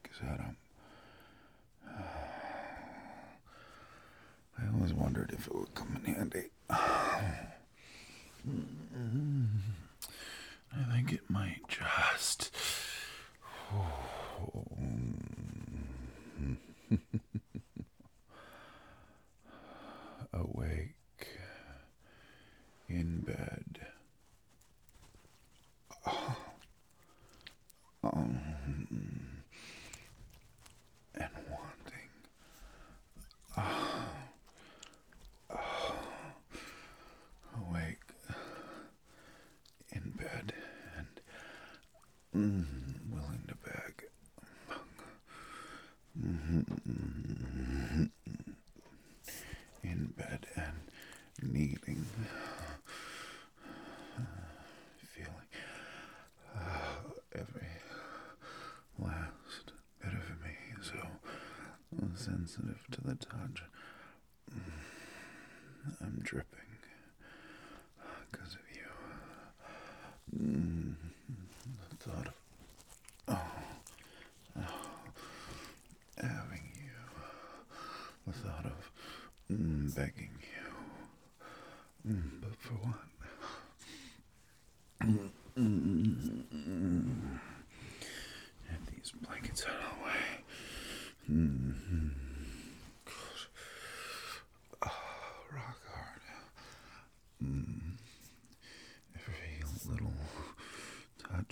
said, I always wondered if it would come in handy. I think it might just. Awake in bed. And wanting. Awake in bed and willing to beg. In bed and needing, feeling every last bit of me so sensitive to the touch. I'm dripping because of you. The thought of having you, the thought of begging you, but for what? Get these blankets out of the way. Rock hard. Every little touch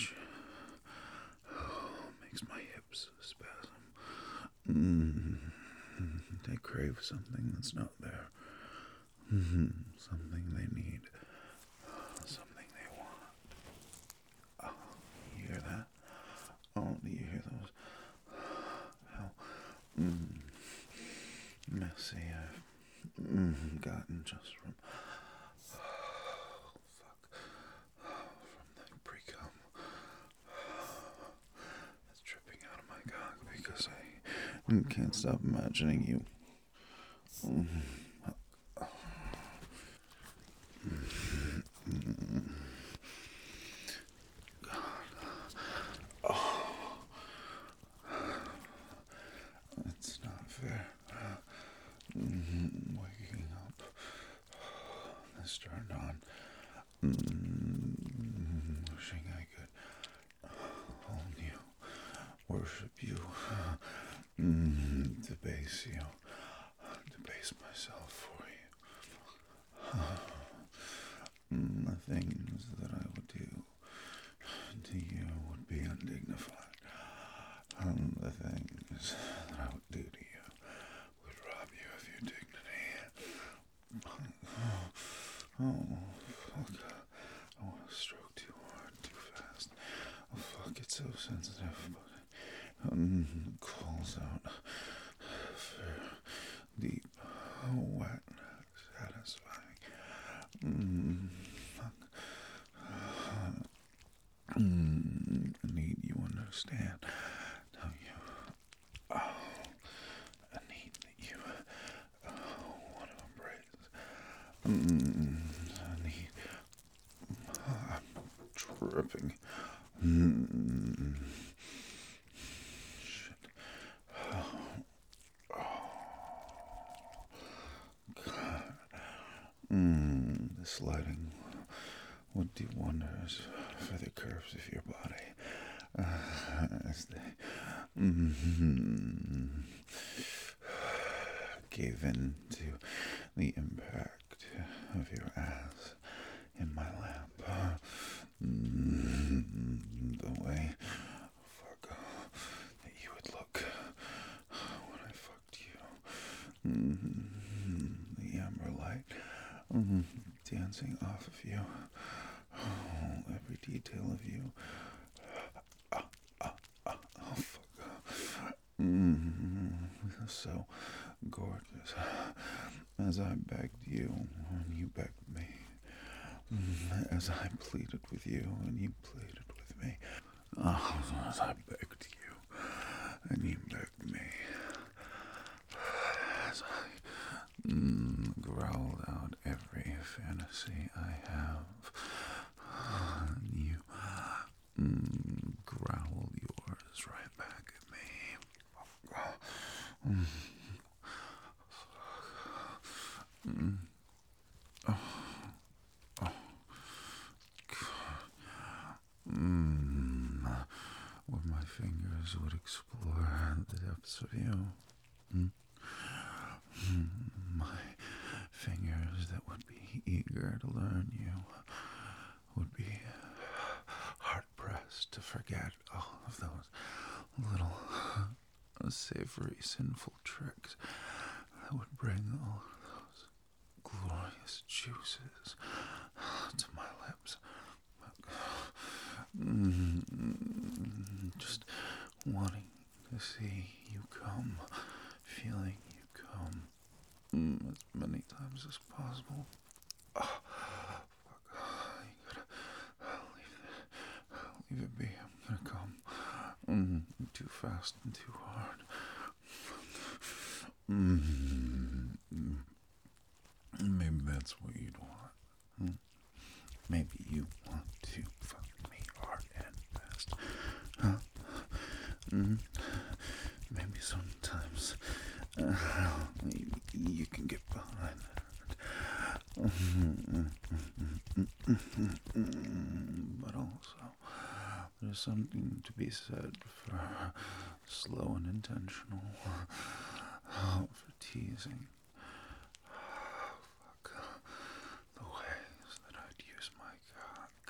makes my hips spasm. They crave something that's not there. Something they need. Something they want. Oh, you hear that? Oh, do you hear those? How messy I've gotten just from the pre-cum that's dripping out of my cock because I can't stop imagining you. It's not fair. Waking up this turned on. Wishing I could hold you, worship you, debase you, debase myself for you. The things that I would do to you would be undignified. The things that I would do to you would rob you of your dignity. Oh, fuck. I want to stroke too hard, too fast. Oh, fuck, it's so sensitive, but it calls out for deep, wet, satisfying. Fuck. I need you understand. Don't you? Oh, I need that you want to embrace. I need. I'm dripping. Shit. This lighting would do wonders for the curves of your body as they gave in to the impact of your ass in my lap. The way that you would look when I fucked you. The amber light dancing off of you. Every detail of you. Oh, fuck. So gorgeous. As I begged you and you begged me. As I pleaded with you and you pleaded with me. Oh, as I begged you and you begged me. As I growled out every fantasy I have. And you growled yours right back at me. Where my fingers would explore the depths of you. My fingers that would be eager to learn you would be hard-pressed to forget all of those little savory, sinful tricks that would bring all of those glorious juices to my lips. Just wanting to see you come, feeling you come as many times as possible. Oh, fuck. You gotta leave it be. I'm gonna come. Too fast and too hard. Maybe that's what you'd want. Maybe you want to fuck me hard and fast. Huh? Maybe sometimes you can get behind that. But also, there's something to be said for slow and intentional, for teasing. Fuck. The ways that I'd use my cock.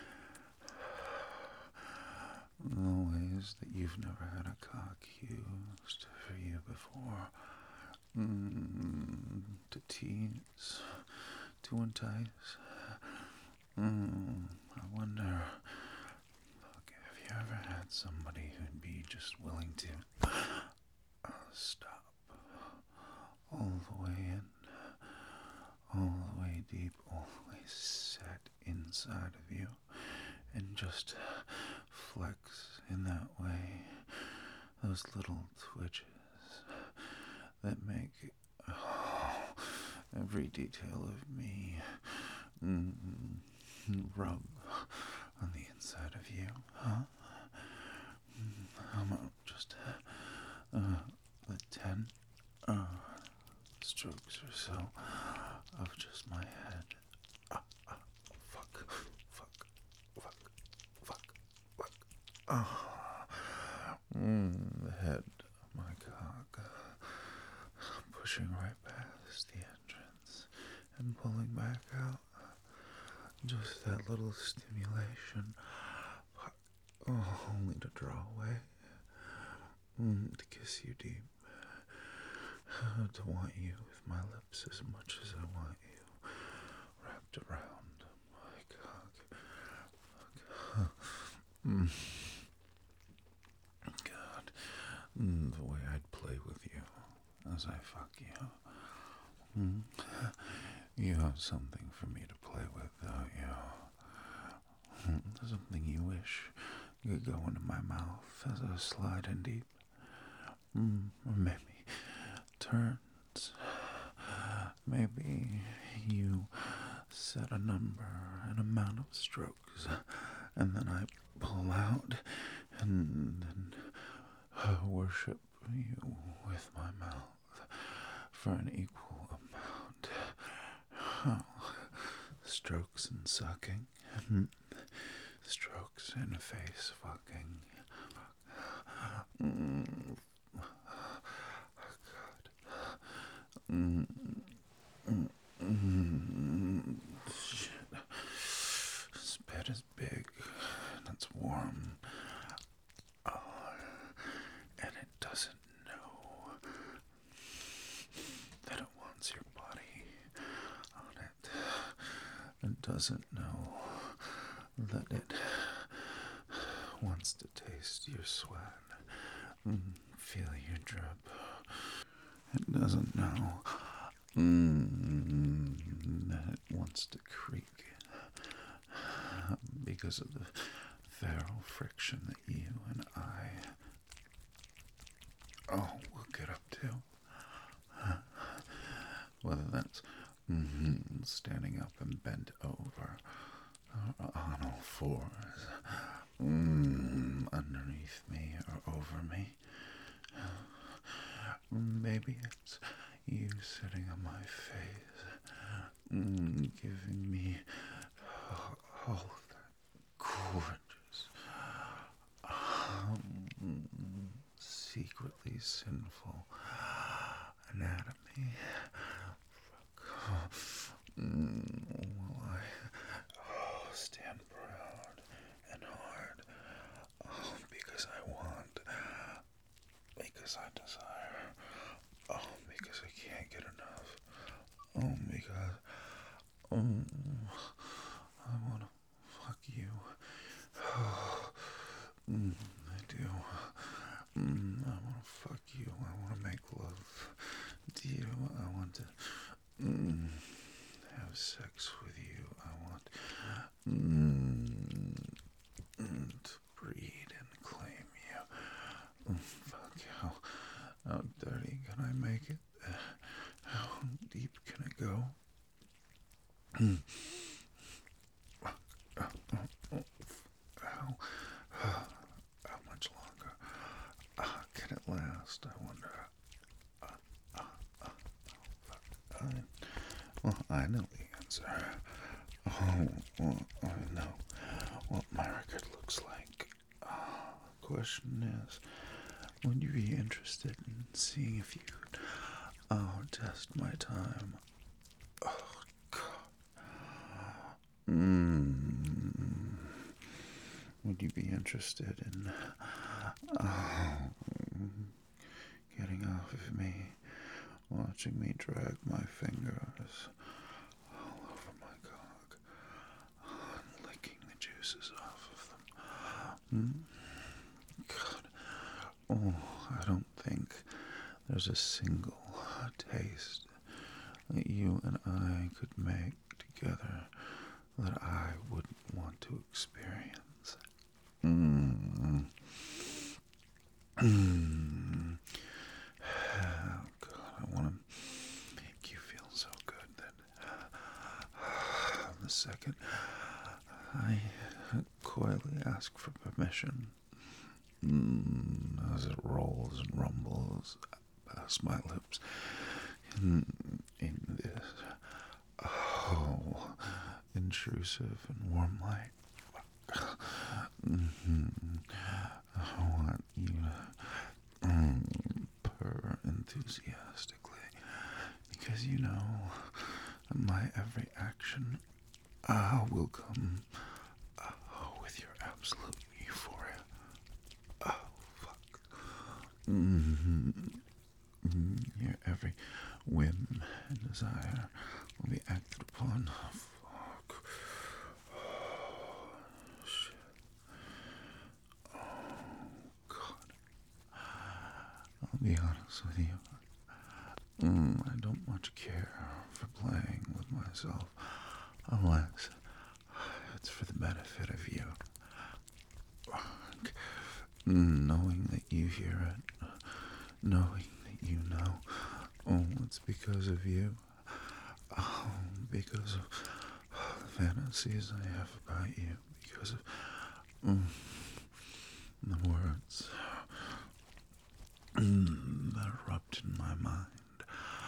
The ways that you've never had a cock used for you before. To tease, to entice. I wonder, have you ever had somebody who'd be just willing to stop all the way in, all the way deep, all the way set inside of you, and just flex in that way, those little twitches that make every detail of me rub on the inside of you, huh? How about just the 10 strokes or so of just my head? Fuck, fuck, fuck, fuck, fuck. The head of my cock, pushing right past the entrance and pulling back out. Just that little stimulation, only to draw away, to kiss you deep, to want you with my lips as much as I want you wrapped around my cock. God, the way I'd play with you as I fuck you. You have something for me to play with, don't you? Something you wish could go into my mouth as I slide in deep. Or maybe turns. Maybe you set a number, an amount of strokes, and then I pull out and then worship you with my mouth for an equal amount. Strokes and sucking. Strokes and face fucking. Shit. This bed is big and it's warm. And it doesn't know that it wants your body on it. It doesn't know that it wants to taste your sweat, feel your drip. It doesn't know that it wants to creak because of the feral friction that you and I will get up to. Whether that's standing up and bent over, or on all fours, underneath me or over me. Maybe it's you sitting on my face, giving me all that gorgeous, secretly sinful anatomy. While I stand proud and hard, because I want, because I desire, because I can't get enough, because I want to fuck you. I do. I want to fuck you. I want to make love to you. I want to have sex with you. I want to breed and claim you. Fuck, how dirty can I make it? How deep can it go? How much longer can it last? I wonder. Well, I know the answer. Well, I know what my record looks like. Question is, would you be interested in seeing if you could test my time? Oh, God. Would you be interested in getting off of me, watching me drag my fingers all over my cock, and licking the juices off of them? God. Oh, I don't think there's a single taste that you and I could make together that I wouldn't want to experience. Oh, God, I want to make you feel so good that the second I coyly ask for permission, as it rolls and rumbles past my lips in this intrusive and warm light. I want you to purr enthusiastically, because you know my every action will come with your absolute euphoria. Oh, fuck. Your every whim and desire will be acted upon. Fuck. Oh, shit. Oh, God. I'll be honest with you. I don't much care for playing with myself unless it's for the benefit of you. Knowing that you hear it, knowing that you know, it's because of you, because of the fantasies I have about you, because of the words that erupt in my mind,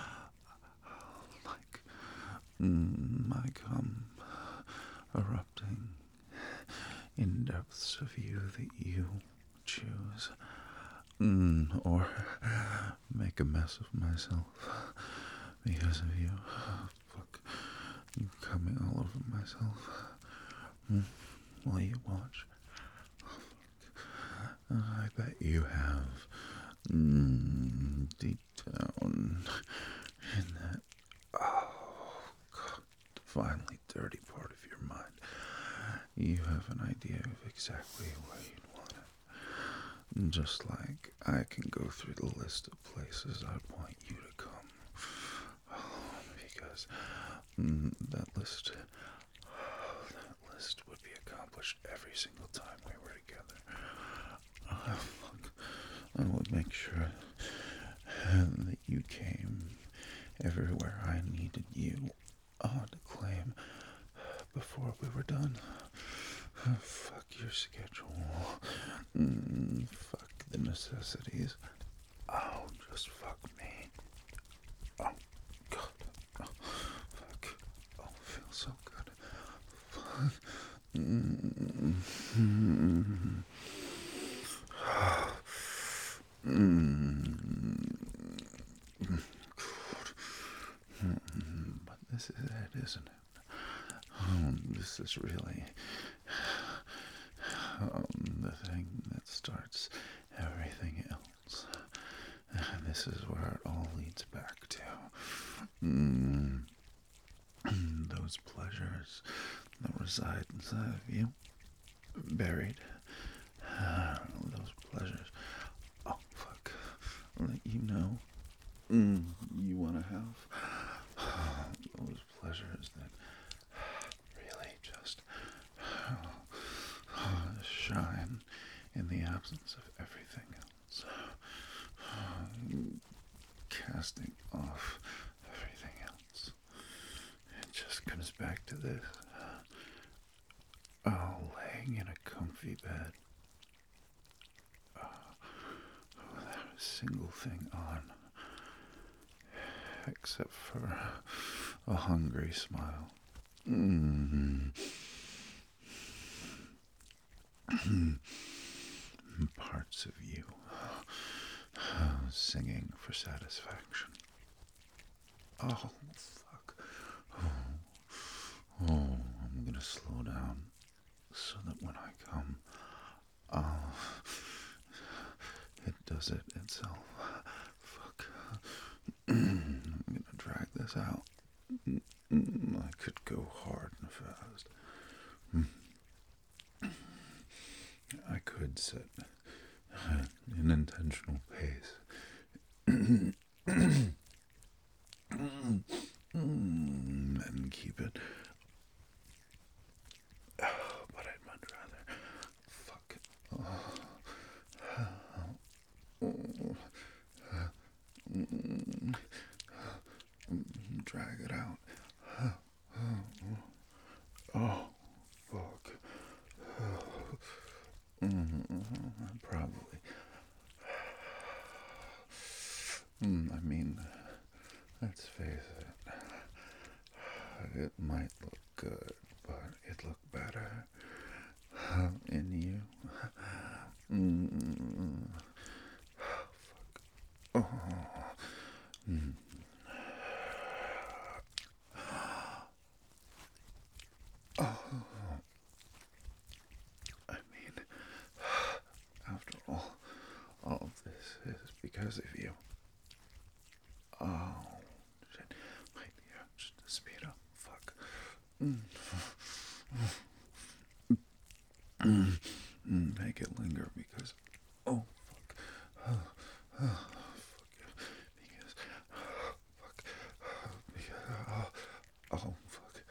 like my cum erupting in depths of you that you choose, or make a mess of myself because of you. Fuck, you coming all over myself while you watch. I bet you have, deep down in that, God, divinely dirty part of your mind, you have an idea of exactly where you'd want it. Just like I can go through the list of places I'd want you to come. Because that list would be accomplished every single time we were together. I would make sure that you came everywhere I needed you to claim before we were done. Fuck your schedule. Fuck the necessities. Oh, just fuck me. Oh, God. Oh, fuck. Oh, it feels so good. Fuck. Mm. Mm. Mm. God. But this is it, isn't it? This is really the thing that starts everything else. And this is where it all leads back to. Mm, those pleasures that reside inside of you, buried. Those pleasures. Oh, fuck. That you know you want to have. Those pleasures that really just shine in the absence of everything else. Casting off everything else. It just comes back to this. Laying in a comfy bed without a single thing on, except for a hungry smile. Parts of you singing for satisfaction. Oh, fuck. I'm gonna slow down so that when I come, it does it itself. Fuck. I'm gonna drag this out. I could go hard and fast. I could set an intentional pace. And keep it. But I'd much rather. Fuck. Drag it out. Oh, fuck. Probably. I mean, let's face it. It might look good, but it looked better in you. Fuck. Oh. I mean, after all of this is because of you. Oh, shit. Wait, yeah, just speed up. Fuck. Make it linger because. Oh, fuck. Fuck. Because. Fuck. Because. Oh, fuck.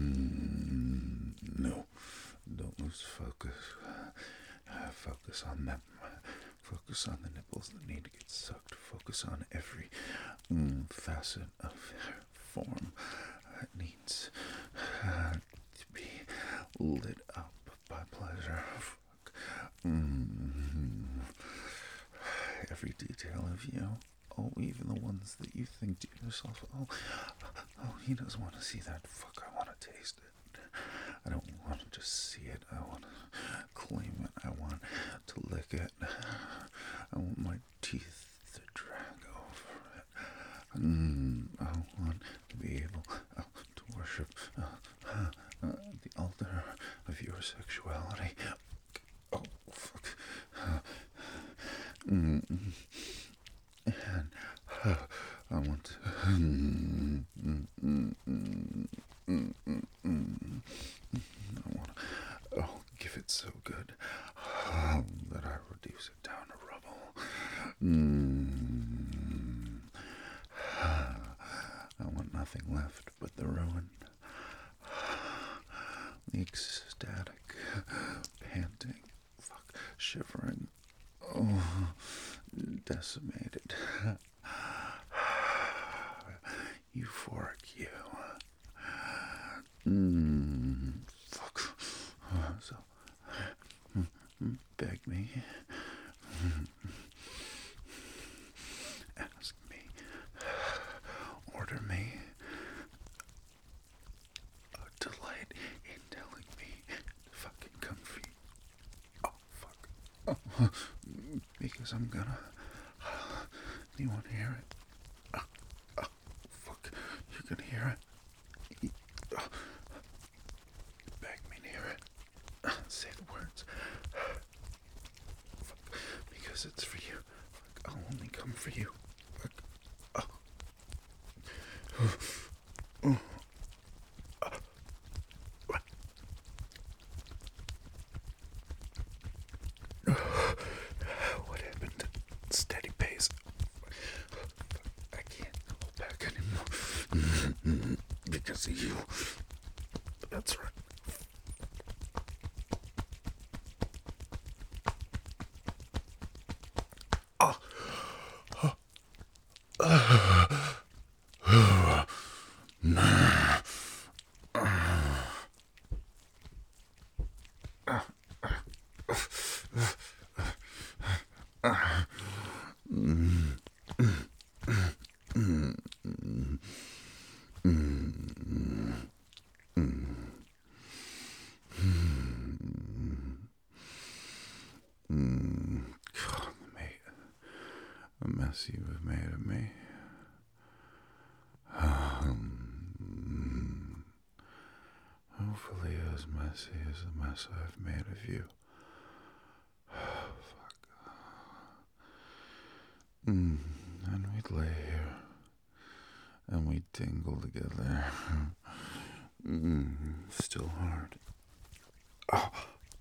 No. Don't lose focus. Focus on them. Focus on the nipples that need to get sucked. Focus on every facet of their form that needs to be lit up by pleasure. Every detail of you. Oh, even the ones that you think to yourself, oh, he doesn't want to see that. Fuck, I want to taste it. I don't want to just see it. I want to claim it. I want to lick it. I want my teeth to drag over it. I want to be able to worship the altar of your sexuality. Oh, fuck. And I want to. I want to give it so good that I reduce it down to rubble. I want nothing left but the ruin. The ecstatic, panting, shivering, decimated, euphoric you. Fuck. So, beg me. Because I'm gonna. You want to hear it? Fuck. You're gonna hear it. Beg me to hear it. Say the words. Fuck. Because it's for you. Fuck. I'll only come for you. Fuck. What happened to steady pace? I can't hold back anymore. Because of you. That's right. God, mate, a mess you have made of me. Hopefully as messy as the mess I've made of you. Fuck. And we'd lay here, and we'd tingle together. Still hard. Oh.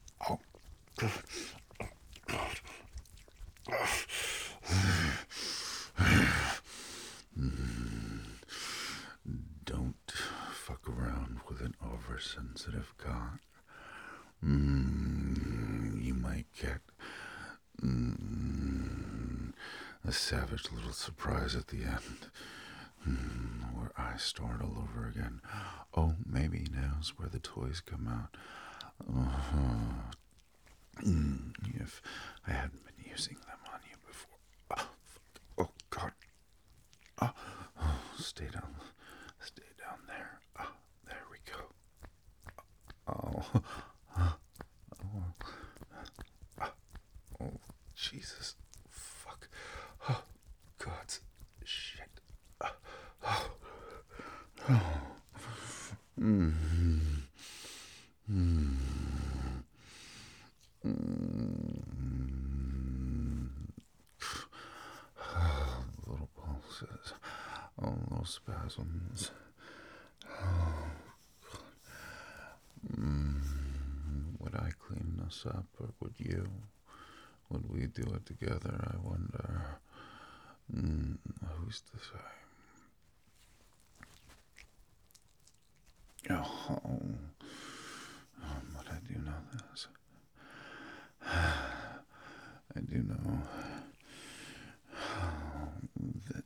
Don't fuck around with an oversensitive cock. You might get a savage little surprise at the end, where I start all over again. Oh, maybe now's where the toys come out. If I hadn't been using them on you before. Oh God. Stay down there. There we go. Oh, Jesus. Fuck. Oh, God's shit. Little pulses. Oh, little spasms. Would I clean this up, or would you? Would we do it together, I wonder? Who's to say? But I do know this. I do know that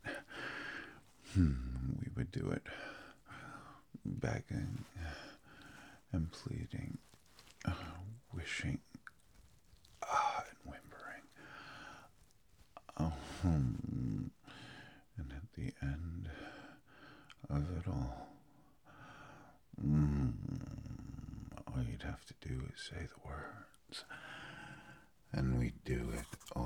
we would do it begging and pleading, wishing, and whimpering. And at the end of it all, all you'd have to do is say the words, and we'd do it